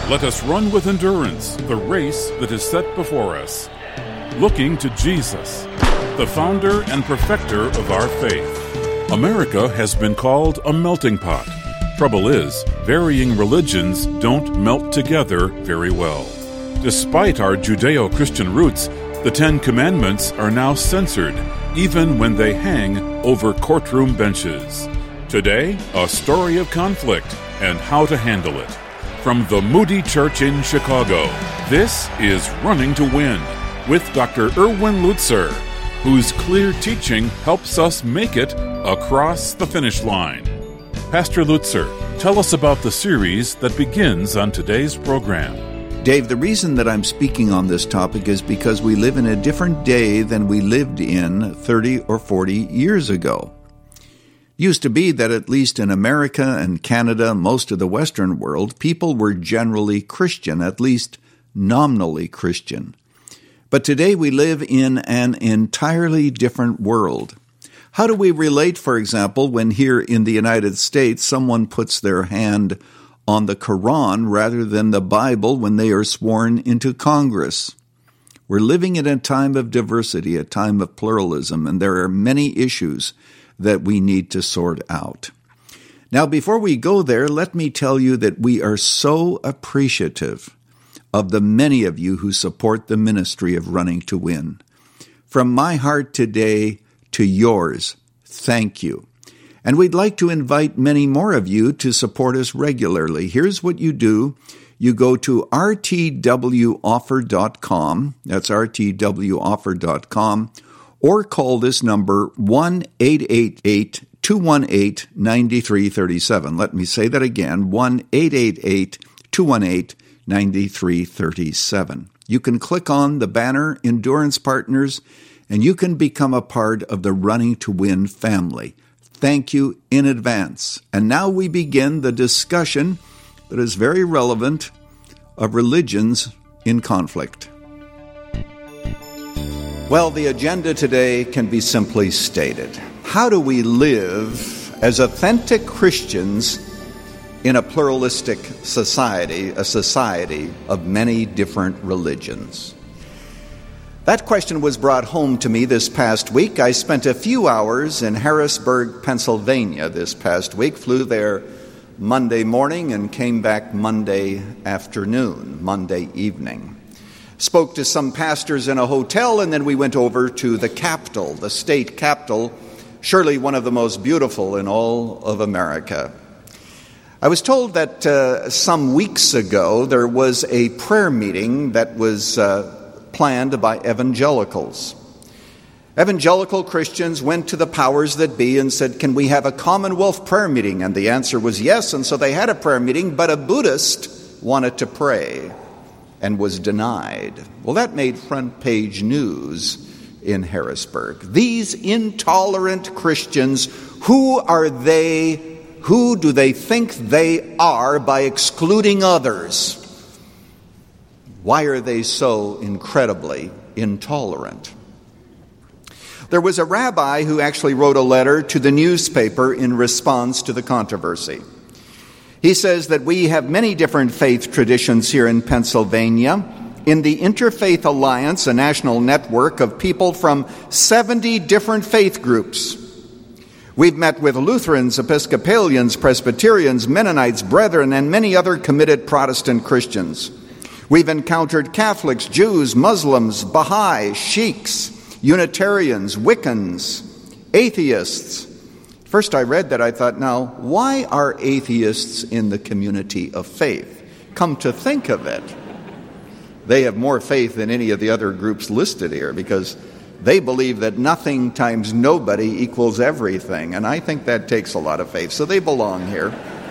Let us run with endurance the race that is set before us, looking to Jesus, the founder and perfecter of our faith. America has been called a melting pot. Trouble is, varying religions don't melt together very well. Despite our Judeo-Christian roots, the Ten Commandments are now censored, even when they hang over courtroom benches. Today, a story of conflict and how to handle it. From the Moody Church in Chicago, this is Running to Win with Dr. Erwin Lutzer, whose clear teaching helps us make it across the finish line. Pastor Lutzer, tell us about the series that begins on today's program. Dave, the reason that I'm speaking on this topic is because we live in a different day than we lived in 30 or 40 years ago. Used to be that at least in America and Canada, most of the Western world, people were generally Christian, at least nominally Christian. But today we live in an entirely different world. How do we relate, for example, when here in the United States someone puts their hand on the Quran rather than the Bible when they are sworn into Congress? We're living in a time of diversity, a time of pluralism, and there are many issues that we need to sort out. Now, before we go there, let me tell you that we are so appreciative of the many of you who support the ministry of Running to Win. From my heart today to yours, thank you. And we'd like to invite many more of you to support us regularly. Here's what you do. You go to rtwoffer.com, that's rtwoffer.com, or call this number 1-888-218-9337. Let me say that again, 1-888-218-9337. You can click on the banner Endurance Partners, and you can become a part of the Running to Win family. Thank you in advance. And now we begin the discussion that is very relevant of religions in conflict. Well, the agenda today can be simply stated. How do we live as authentic Christians in a pluralistic society, a society of many different religions? That question was brought home to me this past week. I spent a few hours in Harrisburg, Pennsylvania this past week, flew there Monday morning and came back Monday afternoon, Monday evening. Spoke to some pastors in a hotel, and then we went over to the capital, the state capital, surely one of the most beautiful in all of America. I was told that some weeks ago there was a prayer meeting that was planned by evangelicals. Evangelical Christians went to the powers that be and said, "Can we have a Commonwealth prayer meeting?" And the answer was yes, and so they had a prayer meeting, but a Buddhist wanted to pray and was denied. Well, that made front page news in Harrisburg. These intolerant Christians, who are they? Who do they think they are by excluding others? Why are they so incredibly intolerant? There was a rabbi who actually wrote a letter to the newspaper in response to the controversy. He says that we have many different faith traditions here in Pennsylvania. In the Interfaith Alliance, a national network of people from 70 different faith groups. We've met with Lutherans, Episcopalians, Presbyterians, Mennonites, Brethren, and many other committed Protestant Christians. We've encountered Catholics, Jews, Muslims, Baha'i, Sheiks, Unitarians, Wiccans, atheists. First I read that, I thought, now, why are atheists in the community of faith? Come to think of it, they have more faith than any of the other groups listed here, because they believe that nothing times nobody equals everything, and I think that takes a lot of faith, so they belong here.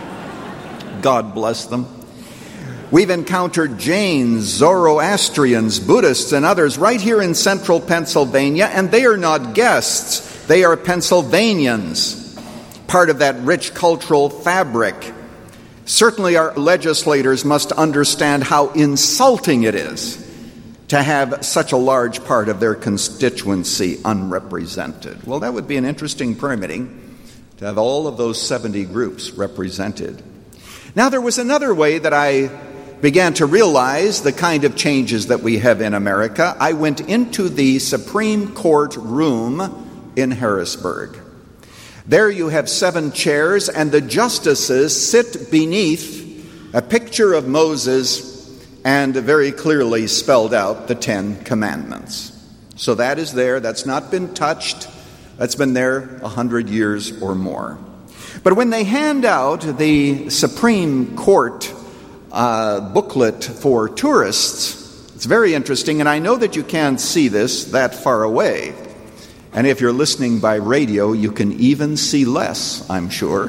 God bless them. We've encountered Jains, Zoroastrians, Buddhists, and others right here in central Pennsylvania, and they are not guests. They are Pennsylvanians, part of that rich cultural fabric. Certainly our legislators must understand how insulting it is to have such a large part of their constituency unrepresented. Well, that would be an interesting prayer meeting, to have all of those 70 groups represented. Now, there was another way that I began to realize the kind of changes that we have in America, I went into the Supreme Court room in Harrisburg. There you have 7 chairs, and the justices sit beneath a picture of Moses and very clearly spelled out the 10 Commandments. So that is there. That's not been touched. That's been there 100 years or more. But when they hand out the Supreme Court booklet for tourists, it's very interesting, and I know that you can't see this that far away. And if you're listening by radio, you can even see less, I'm sure.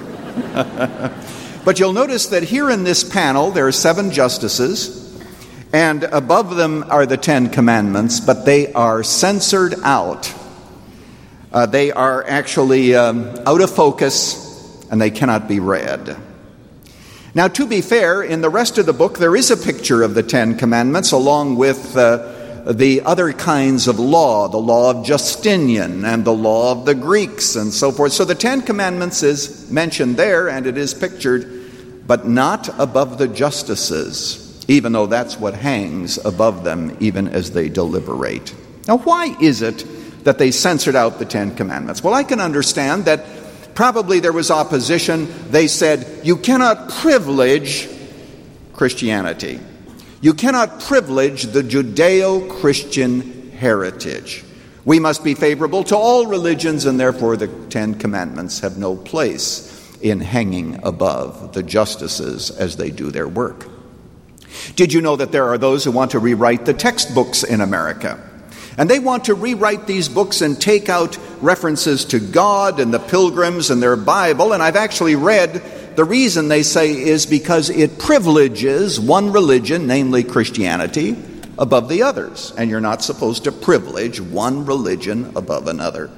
But you'll notice that here in this panel, there are 7 justices, and above them are the 10 Commandments, but they are censored out. They are actually out of focus, and they cannot be read. Now, to be fair, in the rest of the book, there is a picture of the 10 Commandments along with the other kinds of law, the law of Justinian and the law of the Greeks and so forth. So the 10 Commandments is mentioned there, and it is pictured, but not above the justices, even though that's what hangs above them even as they deliberate. Now, why is it that they censored out the 10 Commandments? Well, I can understand that probably there was opposition. They said, you cannot privilege Christianity. You cannot privilege the Judeo-Christian heritage. We must be favorable to all religions, and therefore the 10 Commandments have no place in hanging above the justices as they do their work. Did you know that there are those who want to rewrite the textbooks in America? And they want to rewrite these books and take out references to God and the Pilgrims and their Bible. And I've actually read the reason they say is because it privileges one religion, namely Christianity, above the others. And you're not supposed to privilege one religion above another.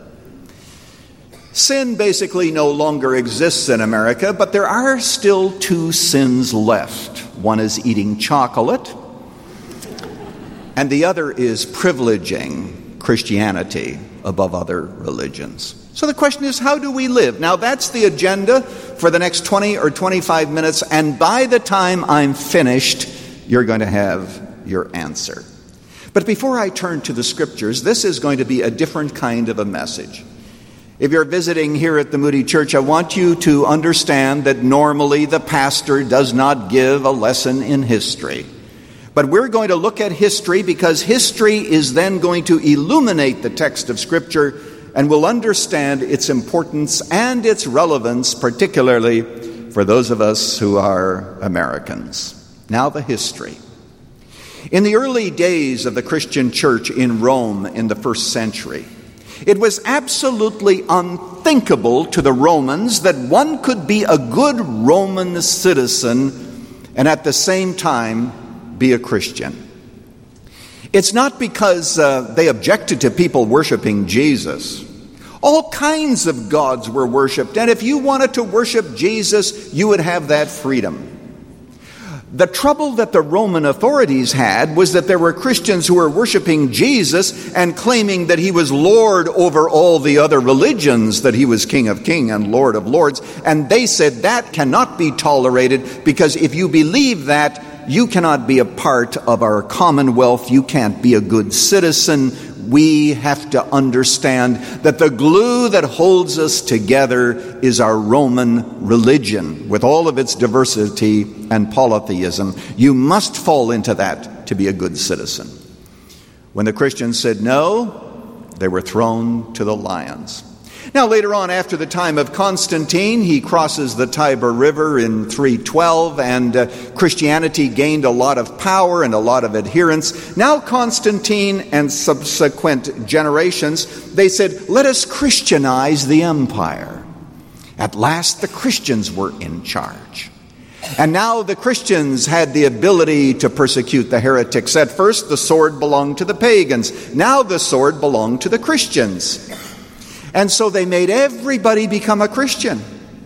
Sin basically no longer exists in America, but there are still 2 sins left. One is eating chocolate, and the other is privileging Christianity above other religions. So the question is, how do we live? Now, that's the agenda for the next 20 or 25 minutes, and by the time I'm finished, you're going to have your answer. But before I turn to the Scriptures, this is going to be a different kind of a message. If you're visiting here at the Moody Church, I want you to understand that normally the pastor does not give a lesson in history. But we're going to look at history because history is then going to illuminate the text of Scripture, and we'll understand its importance and its relevance, particularly for those of us who are Americans. Now, the history. In the early days of the Christian church in Rome in the 1st century, it was absolutely unthinkable to the Romans that one could be a good Roman citizen and at the same time be a Christian. It's not because they objected to people worshiping Jesus. All kinds of gods were worshipped, and if you wanted to worship Jesus, you would have that freedom. The trouble that the Roman authorities had was that there were Christians who were worshiping Jesus and claiming that he was Lord over all the other religions, that he was King of Kings and Lord of Lords. And they said that cannot be tolerated, because if you believe that, you cannot be a part of our commonwealth. You can't be a good citizen. We have to understand that the glue that holds us together is our Roman religion, with all of its diversity and polytheism. You must fall into that to be a good citizen. When the Christians said no, they were thrown to the lions. Now, later on, after the time of Constantine, he crosses the Tiber River in 312, and Christianity gained a lot of power and a lot of adherents. Now, Constantine and subsequent generations, they said, let us Christianize the empire. At last, the Christians were in charge. And now the Christians had the ability to persecute the heretics. At first, the sword belonged to the pagans. Now the sword belonged to the Christians. And so they made everybody become a Christian.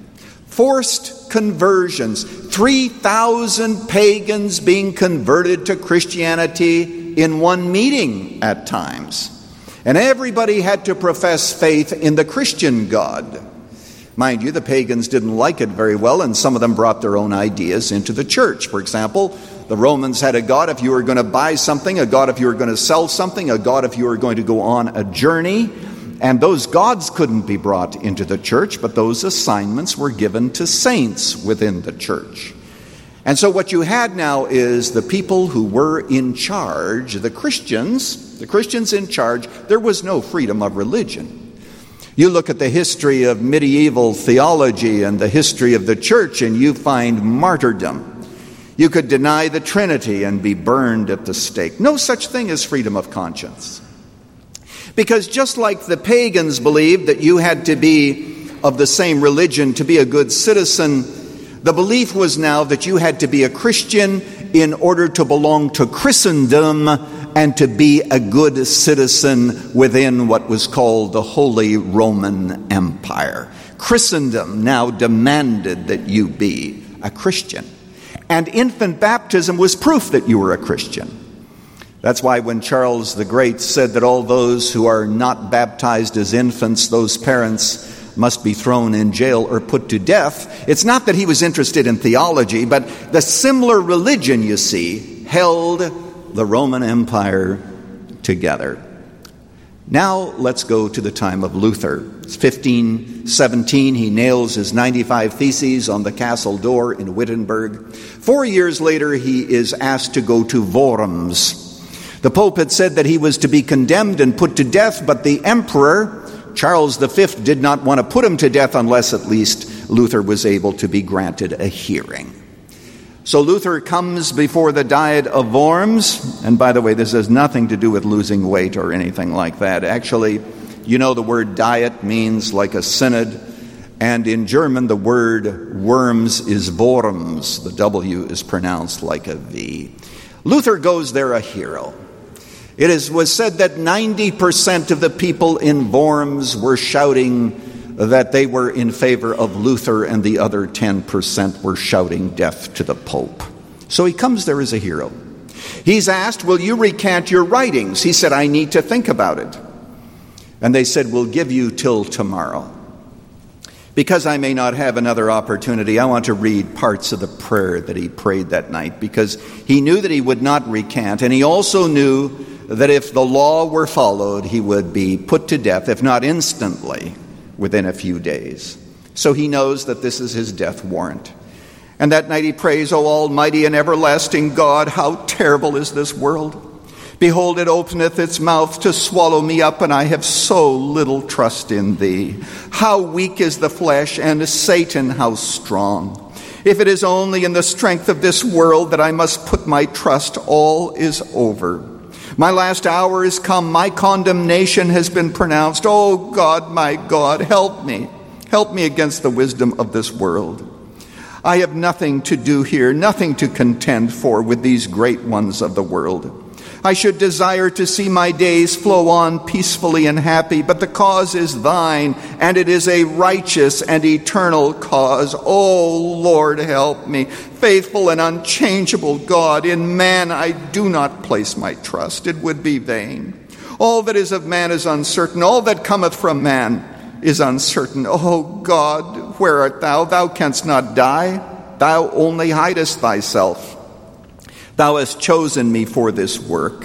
Forced conversions. 3,000 pagans being converted to Christianity in one meeting at times. And everybody had to profess faith in the Christian God. Mind you, the pagans didn't like it very well, and some of them brought their own ideas into the church. For example, the Romans had a god if you were going to buy something, a god if you were going to sell something, a god if you were going to go on a journey. And those gods couldn't be brought into the church, but those assignments were given to saints within the church. And so what you had now is the people who were in charge, the Christians in charge. There was no freedom of religion. You look at the history of medieval theology and the history of the church, and you find martyrdom. You could deny the Trinity and be burned at the stake. No such thing as freedom of conscience. Because just like the pagans believed that you had to be of the same religion to be a good citizen, the belief was now that you had to be a Christian in order to belong to Christendom and to be a good citizen within what was called the Holy Roman Empire. Christendom now demanded that you be a Christian. And infant baptism was proof that you were a Christian. That's why when Charles the Great said that all those who are not baptized as infants, those parents must be thrown in jail or put to death, it's not that he was interested in theology, but the similar religion, you see, held the Roman Empire together. Now let's go to the time of Luther. It's 1517. He nails his 95 Theses on the castle door in Wittenberg. 4 years later, he is asked to go to Worms. The Pope had said that he was to be condemned and put to death, but the Emperor, Charles V, did not want to put him to death unless at least Luther was able to be granted a hearing. So Luther comes before the Diet of Worms, and by the way, this has nothing to do with losing weight or anything like that. Actually, you know the word diet means like a synod, and in German the word worms is Worms. The W is pronounced like a V. Luther goes there a hero. It was said that 90% of the people in Worms were shouting that they were in favor of Luther, and the other 10% were shouting death to the Pope. So he comes there as a hero. He's asked, will you recant your writings? He said, I need to think about it. And they said, we'll give you till tomorrow. Because I may not have another opportunity, I want to read parts of the prayer that he prayed that night, because he knew that he would not recant, and he also knew that if the law were followed, he would be put to death, if not instantly, within a few days. So he knows that this is his death warrant. And that night he prays, O almighty and everlasting God, how terrible is this world! Behold, it openeth its mouth to swallow me up, and I have so little trust in thee. How weak is the flesh, and Satan how strong! If it is only in the strength of this world that I must put my trust, all is over. My last hour is come. My condemnation has been pronounced. Oh God, my God, help me. Help me against the wisdom of this world. I have nothing to do here, nothing to contend for with these great ones of the world. I should desire to see my days flow on peacefully and happy, but the cause is thine, and it is a righteous and eternal cause. Oh, Lord, help me. Faithful and unchangeable God, in man I do not place my trust. It would be vain. All that is of man is uncertain. All that cometh from man is uncertain. Oh, God, where art thou? Thou canst not die. Thou only hidest thyself. Thou hast chosen me for this work.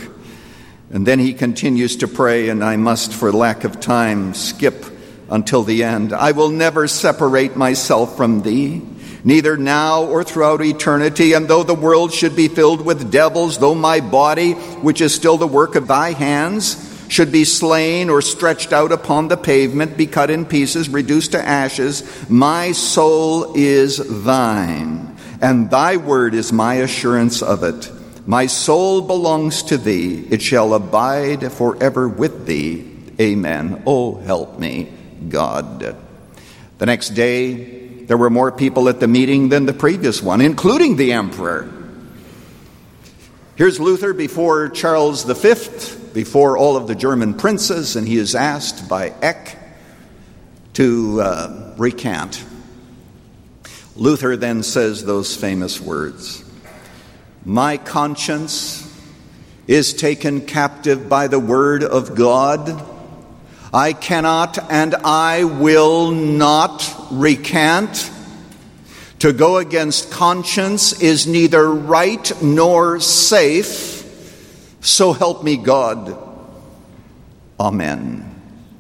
And then he continues to pray, and I must, for lack of time, skip until the end. I will never separate myself from thee, neither now or throughout eternity. And though the world should be filled with devils, though my body, which is still the work of thy hands, should be slain or stretched out upon the pavement, be cut in pieces, reduced to ashes, my soul is thine. And thy word is my assurance of it. My soul belongs to thee. It shall abide forever with thee. Amen. Oh, help me, God. The next day, there were more people at the meeting than the previous one, including the emperor. Here's Luther before Charles V, before all of the German princes, and he is asked by Eck to recant. Luther then says those famous words, my conscience is taken captive by the word of God. I cannot and I will not recant. To go against conscience is neither right nor safe. So help me God. Amen.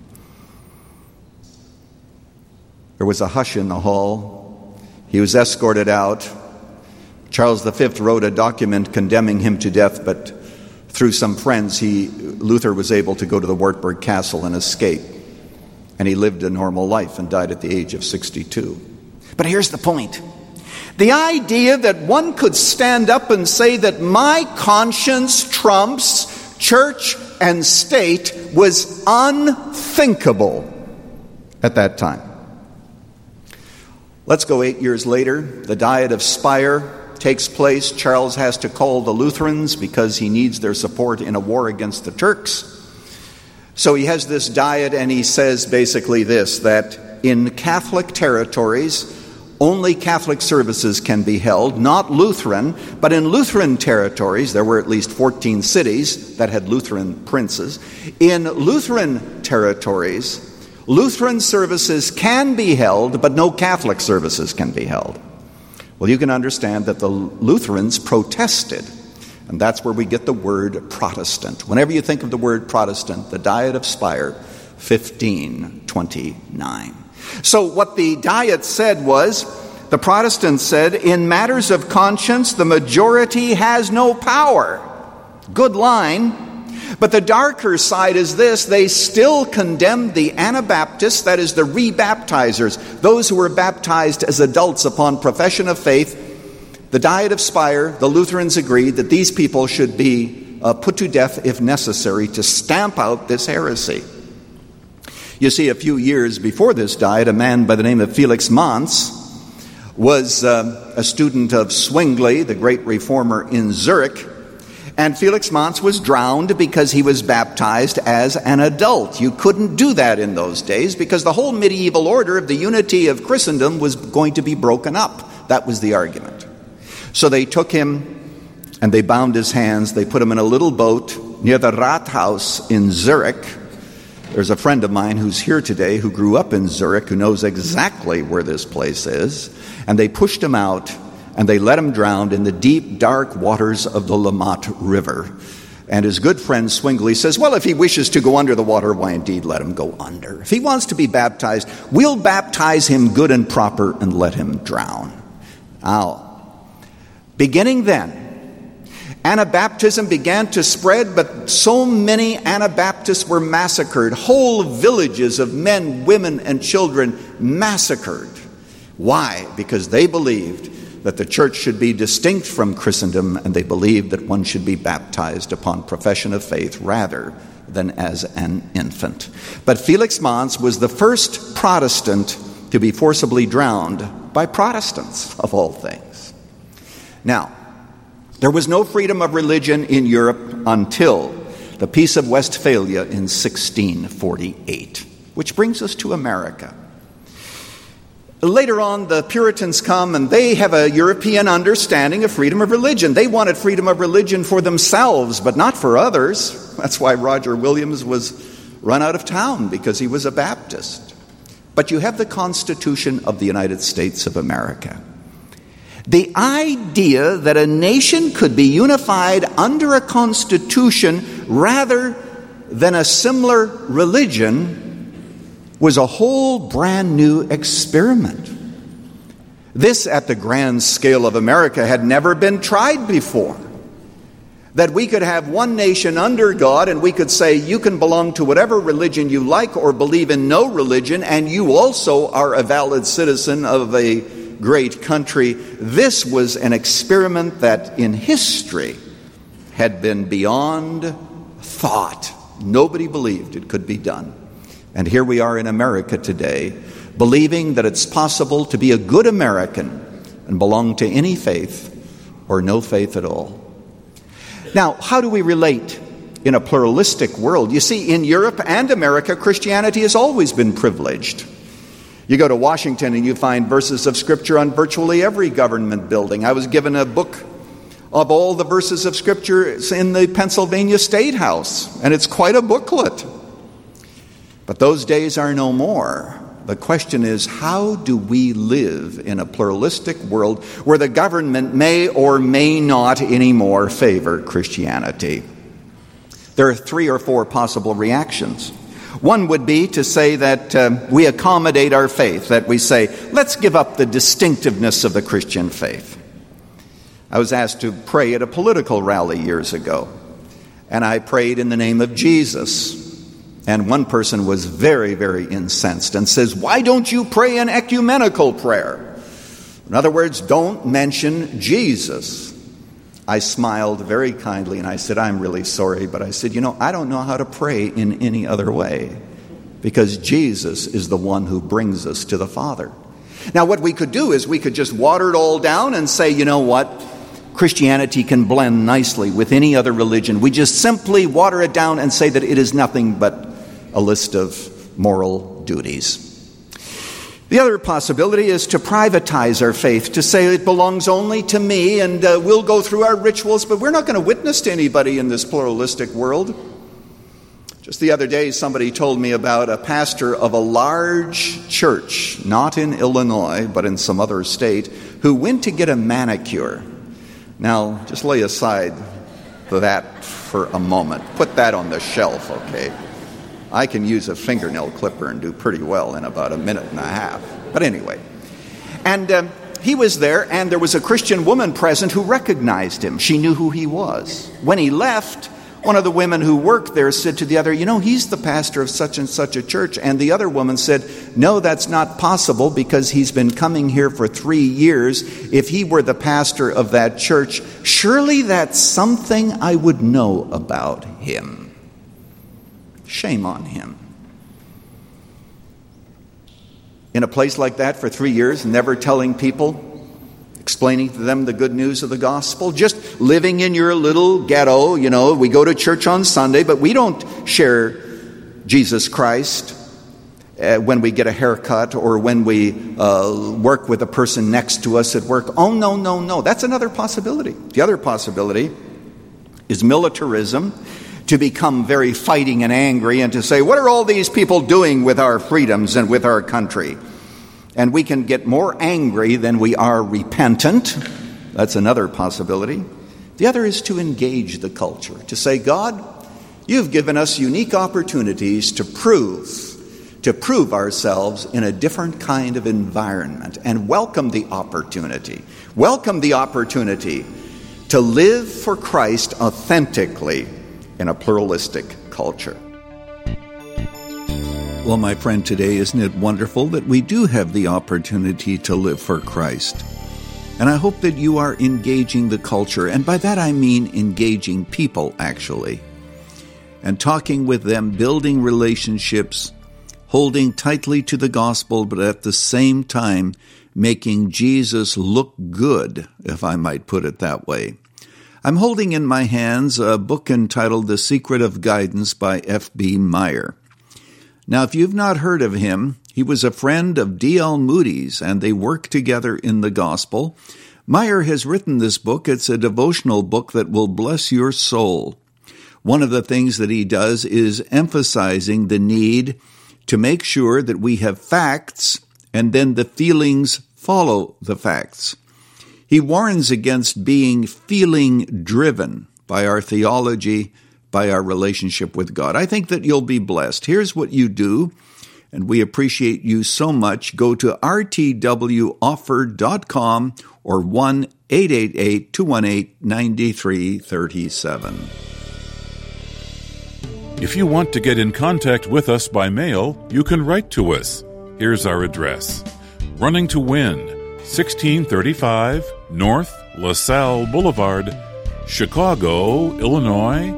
There was a hush in the hall. He was escorted out. Charles V wrote a document condemning him to death, but through some friends, Luther was able to go to the Wartburg Castle and escape. And he lived a normal life and died at the age of 62. But here's the point. The idea that one could stand up and say that my conscience trumps church and state was unthinkable at that time. Let's go 8 years later. The Diet of Speyer takes place. Charles has to call the Lutherans because he needs their support in a war against the Turks. So he has this diet, and he says basically this, that in Catholic territories, only Catholic services can be held, not Lutheran, but in Lutheran territories, there were at least 14 cities that had Lutheran princes. In Lutheran territories, Lutheran services can be held, but no Catholic services can be held. Well, you can understand that the Lutherans protested, and that's where we get the word Protestant. Whenever you think of the word Protestant, the Diet of Speyer, 1529. So what the Diet said was, the Protestants said, in matters of conscience, the majority has no power. Good line. But the darker side is this, they still condemned the Anabaptists, that is the rebaptizers, those who were baptized as adults upon profession of faith. The Diet of Speyer, the Lutherans agreed that these people should be put to death if necessary to stamp out this heresy. You see, a few years before this diet, a man by the name of Felix Manz was a student of Zwingli, the great reformer in Zurich. And Felix Manz was drowned because he was baptized as an adult. You couldn't do that in those days because the whole medieval order of the unity of Christendom was going to be broken up. That was the argument. So they took him and they bound his hands. They put him in a little boat near the Rathaus in Zurich. There's a friend of mine who's here today who grew up in Zurich who knows exactly where this place is. And they pushed him out and they let him drown in the deep, dark waters of the Lamont River. And his good friend Zwingli says, well, if he wishes to go under the water, why indeed let him go under. If he wants to be baptized, we'll baptize him good and proper and let him drown. Now, beginning then, Anabaptism began to spread, but so many Anabaptists were massacred. Whole villages of men, women, and children massacred. Why? Because they believed that the church should be distinct from Christendom, and they believed that one should be baptized upon profession of faith rather than as an infant. But Felix Manz was the first Protestant to be forcibly drowned by Protestants, of all things. Now, there was no freedom of religion in Europe until the Peace of Westphalia in 1648, which brings us to America. Later on, the Puritans come and they have a European understanding of freedom of religion. They wanted freedom of religion for themselves, but not for others. That's why Roger Williams was run out of town, because he was a Baptist. But you have the Constitution of the United States of America. The idea that a nation could be unified under a constitution rather than a similar religion was a whole brand new experiment. This, at the grand scale of America, had never been tried before. That we could have one nation under God and we could say you can belong to whatever religion you like or believe in no religion, and you also are a valid citizen of a great country. This was an experiment that in history had been beyond thought. Nobody believed it could be done. And here we are in America today, believing that it's possible to be a good American and belong to any faith or no faith at all. Now, how do we relate in a pluralistic world? You see, in Europe and America, Christianity has always been privileged. You go to Washington and you find verses of Scripture on virtually every government building. I was given a book of all the verses of Scripture in the Pennsylvania State House, and it's quite a booklet. But those days are no more. The question is, how do we live in a pluralistic world where the government may or may not anymore favor Christianity? There are 3 or 4 possible reactions. One would be to say that we accommodate our faith, that we say, let's give up the distinctiveness of the Christian faith. I was asked to pray at a political rally years ago, and I prayed in the name of Jesus. And one person was very, very incensed and says, why don't you pray an ecumenical prayer? In other words, don't mention Jesus. I smiled very kindly and I said, I'm really sorry, but I said, I don't know how to pray in any other way, because Jesus is the one who brings us to the Father. Now, what we could do is we could just water it all down and say, you know what? Christianity can blend nicely with any other religion. We just simply water it down and say that it is nothing but a list of moral duties. The other possibility is to privatize our faith, to say it belongs only to me, and we'll go through our rituals, but we're not going to witness to anybody in this pluralistic world. Just the other day, somebody told me about a pastor of a large church, not in Illinois, but in some other state, who went to get a manicure. Now, just lay aside that for a moment. Put that on the shelf, okay? I can use a fingernail clipper and do pretty well in about a minute and a half. But anyway. And he was there, and there was a Christian woman present who recognized him. She knew who he was. When he left, one of the women who worked there said to the other, he's the pastor of such and such a church. And the other woman said, no, that's not possible, because he's been coming here for 3 years. If he were the pastor of that church, surely that's something I would know about him. Shame on him. In a place like that for 3 years, never telling people, explaining to them the good news of the gospel, just living in your little ghetto, we go to church on Sunday, but we don't share Jesus Christ when we get a haircut or when we work with a person next to us at work. Oh, no. That's another possibility. The other possibility is militarism, to become very fighting and angry and to say, what are all these people doing with our freedoms and with our country? And we can get more angry than we are repentant. That's another possibility. The other is to engage the culture, to say, God, you've given us unique opportunities to prove ourselves in a different kind of environment, and welcome the opportunity. Welcome the opportunity to live for Christ authentically in a pluralistic culture. Well, my friend, today, isn't it wonderful that we do have the opportunity to live for Christ? And I hope that you are engaging the culture, and by that I mean engaging people, actually, and talking with them, building relationships, holding tightly to the gospel, but at the same time making Jesus look good, if I might put it that way. I'm holding in my hands a book entitled The Secret of Guidance by F.B. Meyer. Now, if you've not heard of him, he was a friend of D.L. Moody's, and they worked together in the gospel. Meyer has written this book. It's a devotional book that will bless your soul. One of the things that he does is emphasizing the need to make sure that we have facts, and then the feelings follow the facts. He warns against being feeling-driven by our theology, by our relationship with God. I think that you'll be blessed. Here's what you do, and we appreciate you so much. Go to rtwoffer.com or 1-888-218-9337. If you want to get in contact with us by mail, you can write to us. Here's our address. Running to Win, 1635 North LaSalle Boulevard, Chicago, Illinois,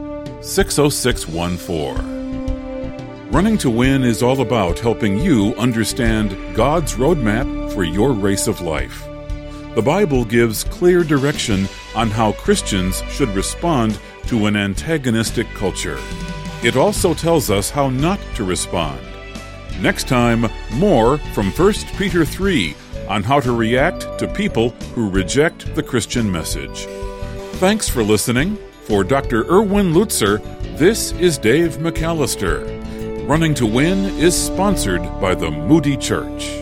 60614. Running to Win is all about helping you understand God's roadmap for your race of life. The Bible gives clear direction on how Christians should respond to an antagonistic culture. It also tells us how not to respond. Next time, more from 1 Peter 3 on how to react to people who reject the Christian message. Thanks for listening. For Dr. Erwin Lutzer, this is Dave McAllister. Running to Win is sponsored by the Moody Church.